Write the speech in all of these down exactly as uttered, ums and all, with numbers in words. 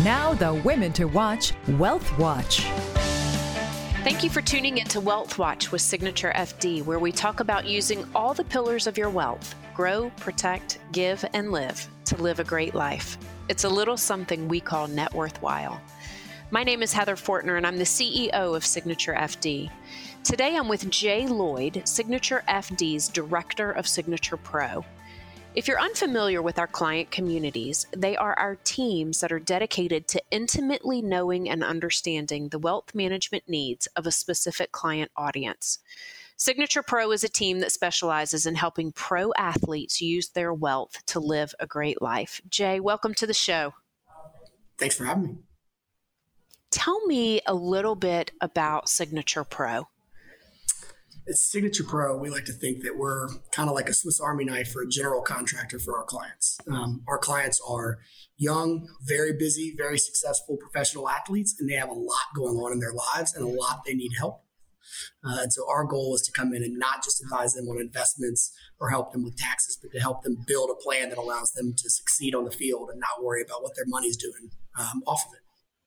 Now the Women to Watch Wealth Watch. Thank you for tuning into Wealth Watch with Signature F D, where we talk about using all the pillars of your wealth: grow, protect, give, and live to live a great life. It's a little something we call net worthwhile. My name is Heather Fortner, and I'm the C E O of Signature F D. Today, I'm with Jay Lloyd, Signature F D's Director of Signature Pro. If you're unfamiliar with our client communities, they are our teams that are dedicated to intimately knowing and understanding the wealth management needs of a specific client audience. Signature Pro is a team that specializes in helping pro athletes use their wealth to live a great life. Jay, welcome to the show. Thanks for having me. Tell me a little bit about Signature Pro. At Signature Pro, we like to think that we're kind of like a Swiss Army knife for a general contractor for our clients. Um, our clients are young, very busy, very successful professional athletes, and they have a lot going on in their lives and a lot they need help. Uh, and so our goal is to come in and not just advise them on investments or help them with taxes, but to help them build a plan that allows them to succeed on the field and not worry about what their money's doing um, off of it.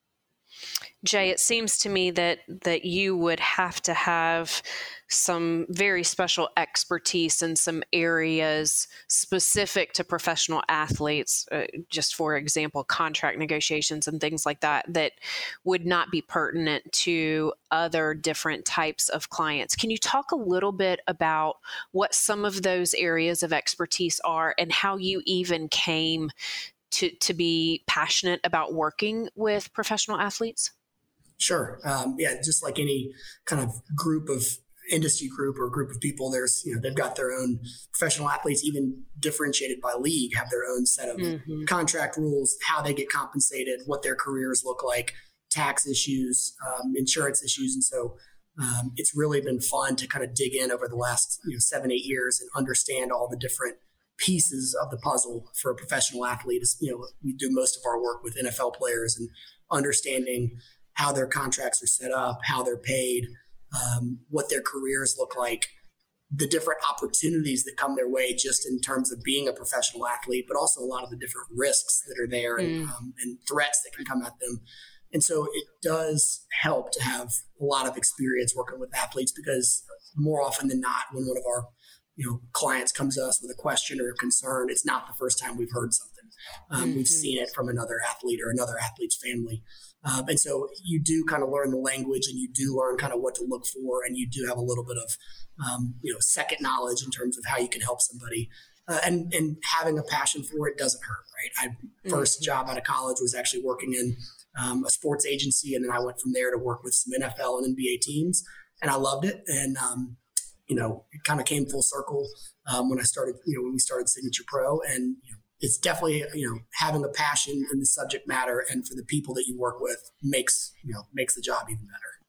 Jay, it seems to me that that you would have to have some very special expertise in some areas specific to professional athletes, uh, just for example, contract negotiations and things like that, that would not be pertinent to other different types of clients. Can you talk a little bit about what some of those areas of expertise are and how you even came to, to be passionate about working with professional athletes? Sure. Um, yeah, just like any kind of group of industry group or group of people, there's, you know, they've got their own professional athletes, even differentiated by league, have their own set of mm-hmm. contract rules, how they get compensated, what their careers look like, tax issues, um, insurance issues. And so um, it's really been fun to kind of dig in over the last, you know, seven, eight years and understand all the different pieces of the puzzle for a professional athlete. You know, we do most of our work with N F L players and understanding how their contracts are set up, how they're paid, um, what their careers look like, the different opportunities that come their way just in terms of being a professional athlete, but also a lot of the different risks that are there and, mm. um, and threats that can come at them. And so it does help to have a lot of experience working with athletes, because more often than not, when one of our you know, clients comes to us with a question or a concern, it's not the first time we've heard something. Um, mm-hmm. We've seen it from another athlete or another athlete's family. Um, and so you do kind of learn the language, and you do learn kind of what to look for, and you do have a little bit of, um, you know, second knowledge in terms of how you can help somebody. Uh, and, and having a passion for it doesn't hurt, right? I first mm-hmm. job out of college was actually working in um, a sports agency, and then I went from there to work with some N F L and N B A teams, and I loved it. And, um, you know, it kind of came full circle um, when I started, you know, when we started Signature Pro. And you know, it's definitely, you know, having a passion in the subject matter and for the people that you work with makes, you know, makes the job even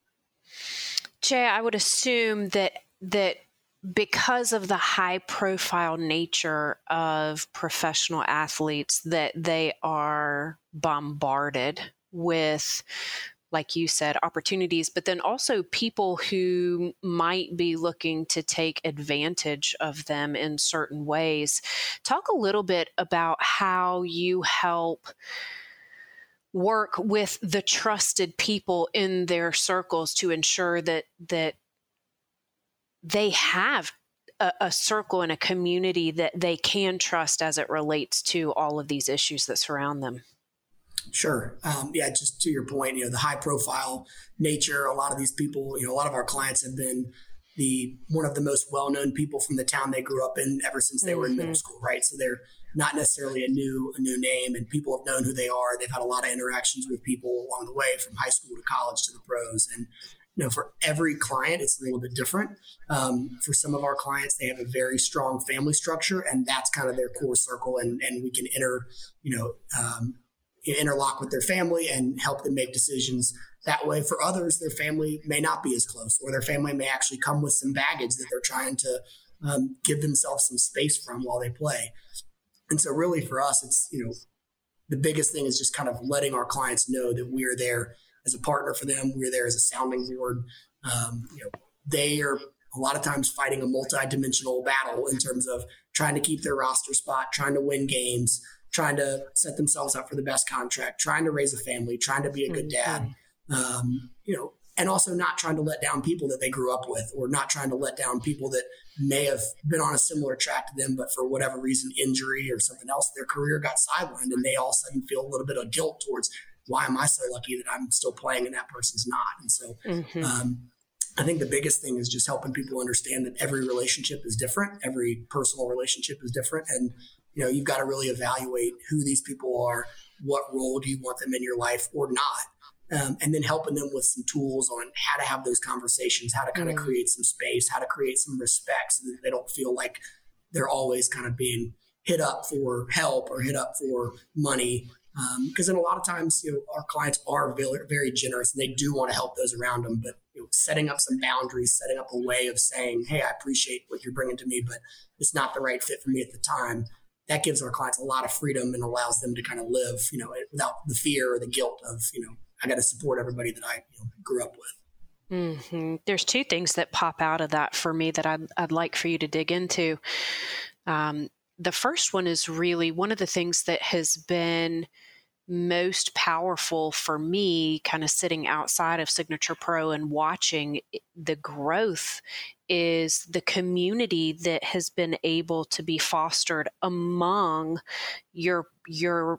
better. Jay, I would assume that that because of the high profile nature of professional athletes, that they are bombarded with, like you said, opportunities, but then also people who might be looking to take advantage of them in certain ways. Talk a little bit about how you help work with the trusted people in their circles to ensure that that they have a, a circle and a community that they can trust as it relates to all of these issues that surround them. Sure. Um, yeah, just to your point, you know, the high profile nature, a lot of these people, you know, a lot of our clients have been the one of the most well-known people from the town they grew up in ever since they mm-hmm. were in middle school, right? So they're not necessarily a new a new name, and people have known who they are. They've had a lot of interactions with people along the way, from high school to college to the pros. And, you know, for every client, it's a little bit different. Um, for some of our clients, they have a very strong family structure, and that's kind of their core circle. And, and we can enter, you know, um, interlock with their family and help them make decisions that way. For others, their family may not be as close, or their family may actually come with some baggage that they're trying to um, give themselves some space from while they play. And so really for us, it's, you know, the biggest thing is just kind of letting our clients know that we're there as a partner for them. We're there as a sounding board. Um, you know, they are a lot of times fighting a multi-dimensional battle in terms of trying to keep their roster spot, trying to win games, trying to set themselves up for the best contract, trying to raise a family, trying to be a good dad, um, you know, and also not trying to let down people that they grew up with, or not trying to let down people that may have been on a similar track to them, but for whatever reason, injury or something else, their career got sidelined and they all of a sudden feel a little bit of guilt towards, why am I so lucky that I'm still playing and that person's not? And so mm-hmm. um, I think the biggest thing is just helping people understand that every relationship is different. Every personal relationship is different. And, you know, you've got to really evaluate who these people are, what role do you want them in your life or not? Um, and then helping them with some tools on how to have those conversations, how to kind of mm. create some space, how to create some respect so that they don't feel like they're always kind of being hit up for help or hit up for money. Because um, then a lot of times, you know, our clients are very, very generous and they do want to help those around them. But you know, setting up some boundaries, setting up a way of saying, hey, I appreciate what you're bringing to me, but it's not the right fit for me at the time. That gives our clients a lot of freedom and allows them to kind of live, you know, without the fear or the guilt of, you know, I got to support everybody that I you know, grew up with. Mm-hmm. There's two things that pop out of that for me that I'd, I'd like for you to dig into. Um, the first one is really one of the things that has been most powerful for me, kind of sitting outside of Signature Pro and watching the growth, is the community that has been able to be fostered among your your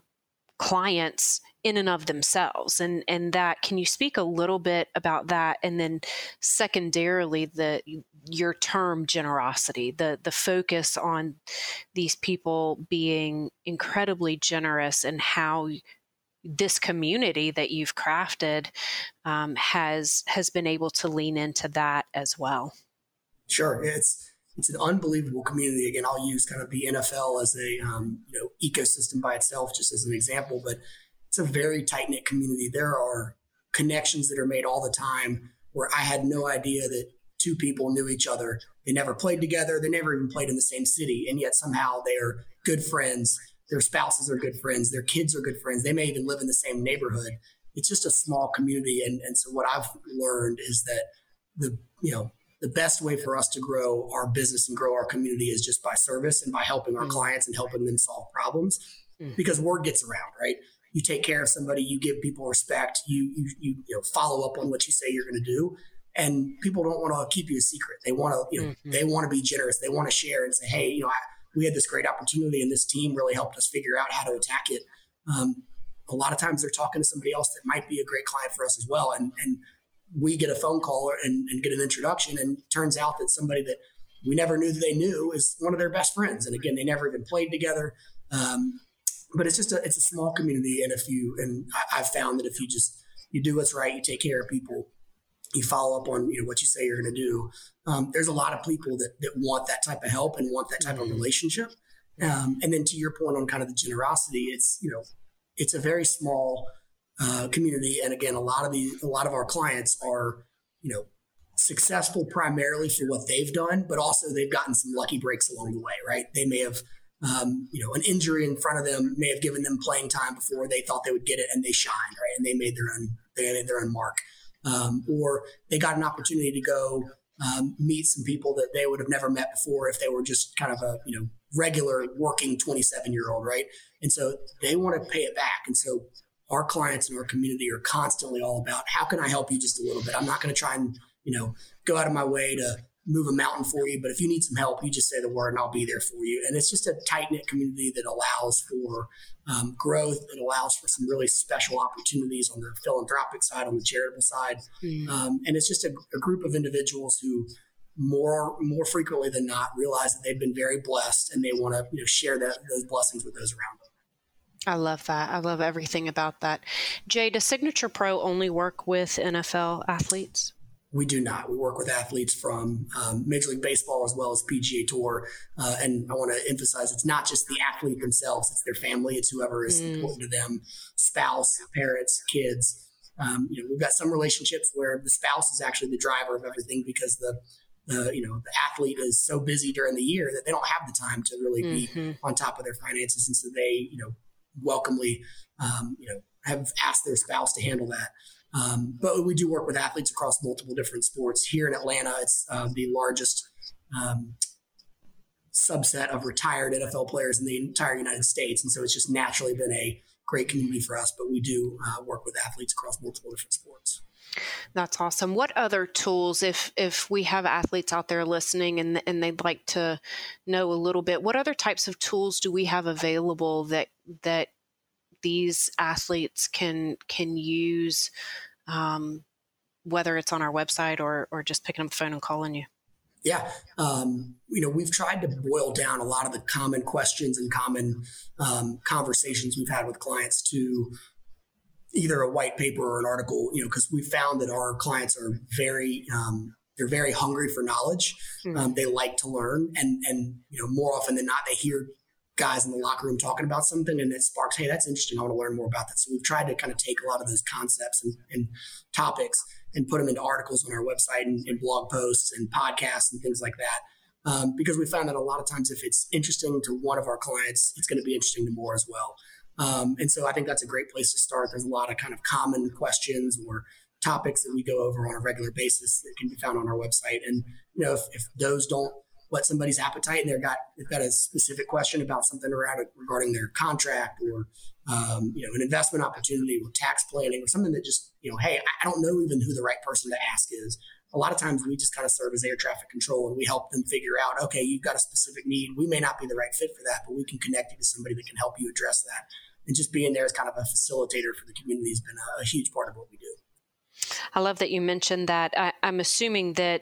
clients in and of themselves. And and that, can you speak a little bit about that? And then secondarily, the your term generosity, the the focus on these people being incredibly generous, and how this community that you've crafted um, has has been able to lean into that as well. Sure. It's It's an unbelievable community. Again, I'll use kind of the N F L as a um, you know ecosystem by itself, just as an example, but it's a very tight-knit community. There are connections that are made all the time where I had no idea that two people knew each other. They never played together. They never even played in the same city, and yet somehow they are good friends. Their spouses are good friends. Their kids are good friends. They may even live in the same neighborhood. It's just a small community, and and so what I've learned is that the you know. the best way for us to grow our business and grow our community is just by service and by helping our mm-hmm. clients and helping them solve problems, mm-hmm. because word gets around, right? You take care of somebody, you give people respect, you, you, you, you know, follow up on what you say you're going to do. And people don't want to keep you a secret. They want to, you know, mm-hmm. they want to be generous. They want to share and say, hey, you know, I, we had this great opportunity and this team really helped us figure out how to attack it. Um, a lot of times they're talking to somebody else that might be a great client for us as well. And, and, we get a phone call and, and get an introduction, and it turns out that somebody that we never knew that they knew is one of their best friends. And again, they never even played together. Um, but it's just a, it's a small community. And if you, and I, I've found that if you just, you do what's right, you take care of people, you follow up on, you know, what you say you're going to do. Um, there's a lot of people that, that want that type of help and want that type of relationship. Um, and then to your point on kind of the generosity, it's, you know, it's a very small Uh, community. And again, a lot of the, a lot of our clients are, you know, successful primarily for what they've done, but also they've gotten some lucky breaks along the way, right? They may have, um, you know, an injury in front of them may have given them playing time before they thought they would get it, and they shined, right? And they made their own, they made their own mark. Um, or they got an opportunity to go um, meet some people that they would have never met before if they were just kind of a, you know, regular working twenty-seven year old, right? And so they want to pay it back. And so our clients in our community are constantly all about, how can I help you just a little bit? I'm not going to try and, you know, go out of my way to move a mountain for you, but if you need some help, you just say the word and I'll be there for you. And it's just a tight knit community that allows for um, growth. It allows for some really special opportunities on the philanthropic side, on the charitable side. Mm. Um, and it's just a, a group of individuals who more, more frequently than not realize that they've been very blessed, and they want to, you know, share that, those blessings with those around them. I love that. I love everything about that. Jay, does Signature Pro only work with N F L athletes? We do not. We work with athletes from um, Major League Baseball as well as P G A Tour. Uh, and I want to emphasize, it's not just the athlete themselves. It's their family. It's whoever is mm. important to them, spouse, parents, kids. Um, you know, we've got some relationships where the spouse is actually the driver of everything, because the, the you know, the athlete is so busy during the year that they don't have the time to really mm-hmm. be on top of their finances. And so they, you know, welcomely, um, you know, have asked their spouse to handle that. Um, but we do work with athletes across multiple different sports. Here in Atlanta, it's uh, the largest um, subset of retired N F L players in the entire United States. And so it's just naturally been a great community for us, but we do uh, work with athletes across multiple different sports. That's awesome. What other tools, if if we have athletes out there listening and and they'd like to know a little bit, what other types of tools do we have available that that these athletes can can use, um, whether it's on our website or or just picking up the phone and calling you? Yeah. Um, you know, we've tried to boil down a lot of the common questions and common um, conversations we've had with clients to either a white paper or an article, you know, because we found that our clients are very, um, they're very hungry for knowledge. Mm-hmm. Um, they like to learn. And, and, you know, more often than not, they hear guys in the locker room talking about something and it sparks, hey, that's interesting. I want to learn more about that. So we've tried to kind of take a lot of those concepts and, and topics and put them into articles on our website and, and blog posts and podcasts and things like that. Um, because we found that a lot of times if it's interesting to one of our clients, it's going to be interesting to more as well. Um, and so I think that's a great place to start. There's a lot of kind of common questions or topics that we go over on a regular basis that can be found on our website. And, you know, if, if those don't whet somebody's appetite and they've got, they've got a specific question about something around it regarding their contract or, um, you know, an investment opportunity or tax planning or something that just, you know, hey, I don't know even who the right person to ask is. A lot of times we just kind of serve as air traffic control and we help them figure out, okay, you've got a specific need. We may not be the right fit for that, but we can connect you to somebody that can help you address that. And just being there as kind of a facilitator for the community has been a, a huge part of what we do. I love that you mentioned that. I, I'm assuming that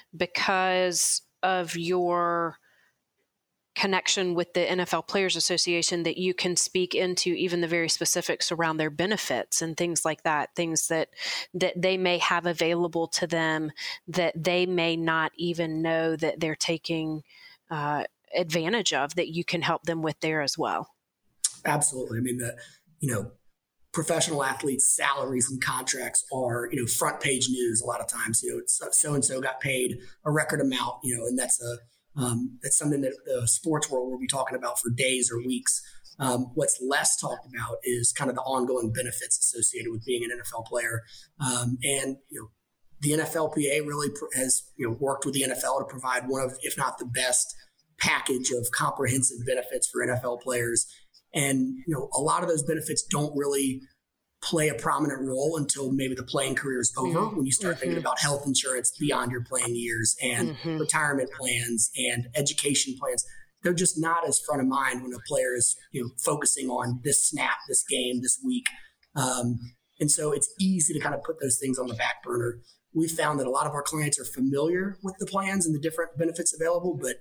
because of your connection with the N F L Players Association that you can speak into even the very specifics around their benefits and things like that, things that that they may have available to them that they may not even know that they're taking uh, advantage of, that you can help them with there as well. Absolutely. I mean, the, you know, professional athletes' salaries and contracts are, you know, front page news a lot of times. You know, it's so-and-so got paid a record amount, you know, and that's a um, that's something that the sports world will be talking about for days or weeks. Um, what's less talked about is kind of the ongoing benefits associated with being an N F L player. Um, and, you know, the N F L P A really pr- has, you know, worked with the N F L to provide one of, if not the best package of comprehensive benefits for N F L players. And, you know, a lot of those benefits don't really play a prominent role until maybe the playing career is over, mm-hmm. when you start mm-hmm. thinking about health insurance beyond your playing years and mm-hmm. retirement plans and education plans. They're just not as front of mind when a player is, you know, focusing on this snap, this game, this week. Um, and so it's easy to kind of put those things on the back burner. We found that a lot of our clients are familiar with the plans and the different benefits available, but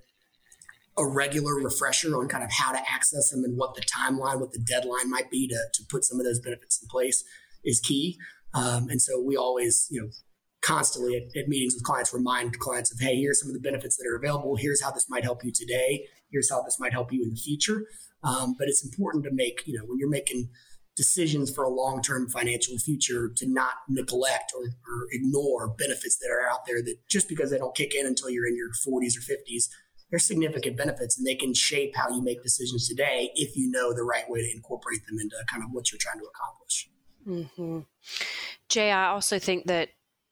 a regular refresher on kind of how to access them and what the timeline, what the deadline might be to, to put some of those benefits in place is key. Um, and so we always, you know, constantly at, at meetings with clients, remind clients of, hey, here's some of the benefits that are available. Here's how this might help you today. Here's how this might help you in the future. Um, but it's important to make, you know, when you're making decisions for a long-term financial future, to not neglect or, or ignore benefits that are out there that just because they don't kick in until you're in your forties or fifties, there's significant benefits and they can shape how you make decisions today if you know the right way to incorporate them into kind of what you're trying to accomplish. Mm-hmm. Jay, I also think that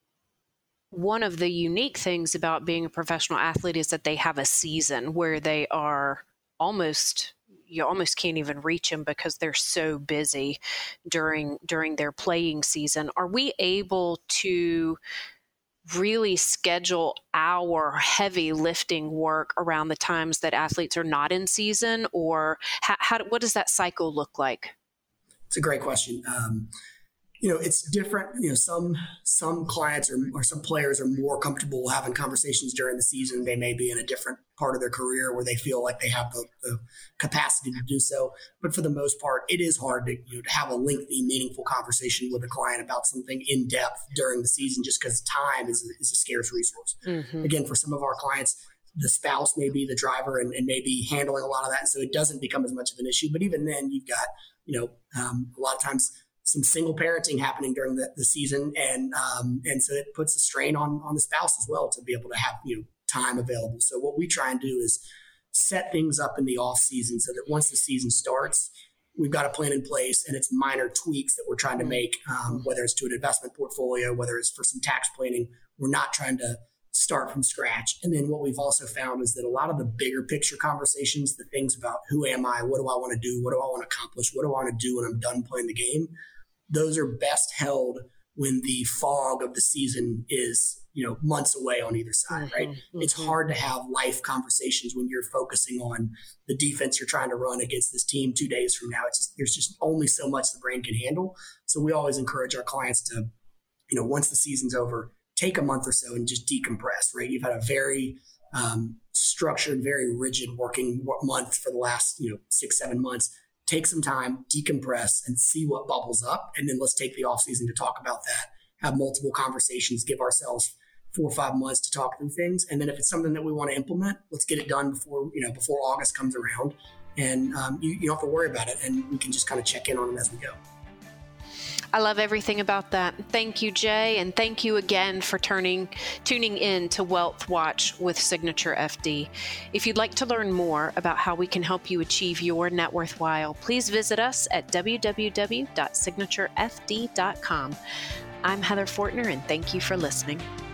one of the unique things about being a professional athlete is that they have a season where they are almost, you almost can't even reach them because they're so busy during during their playing season. Are we able to really schedule our heavy lifting work around the times that athletes are not in season, or how, how what does that cycle look like? It's a great question. Um, you know, it's different. You know, some some clients or, or some players are more comfortable having conversations during the season. They may be in a different part of their career where they feel like they have the, the capacity to do so. But for the most part, it is hard to, you know, to have a lengthy, meaningful conversation with a client about something in depth during the season, just because time is, is a scarce resource. Mm-hmm. Again, for some of our clients, the spouse may be the driver and, and may be handling a lot of that. So it doesn't become as much of an issue. But even then, you've got, you know, um, a lot of times some single parenting happening during the, the season. And um, and so it puts a strain on, on the spouse as well to be able to have, you know, time available. So what we try and do is set things up in the off season so that once the season starts, we've got a plan in place and it's minor tweaks that we're trying to make, um, whether it's to an investment portfolio, whether it's for some tax planning. We're not trying to start from scratch. And then what we've also found is that a lot of the bigger picture conversations, the things about who am I, what do I want to do, what do I want to accomplish, what do I want to do when I'm done playing the game, those are best held when the fog of the season is, you know, months away on either side, mm-hmm, right? Mm-hmm. It's hard to have life conversations when you're focusing on the defense you're trying to run against this team two days from now. It's just, there's just only so much the brain can handle. So we always encourage our clients to, you know, once the season's over, take a month or so and just decompress, right? You've had a very um, structured, very rigid working month for the last, you know, six, seven months. Take some time, decompress, and see what bubbles up. And then let's take the off season to talk about that, have multiple conversations, give ourselves four or five months to talk through things. And then if it's something that we want to implement, let's get it done before, you know, before August comes around. And um, you, you don't have to worry about it. And we can just kind of check in on it as we go. I love everything about that. Thank you, Jay. And thank you again for turning, tuning in to Wealth Watch with Signature F D. If you'd like to learn more about how we can help you achieve your net worthwhile, please visit us at w w w dot signature f d dot com. I'm Heather Fortner, and thank you for listening.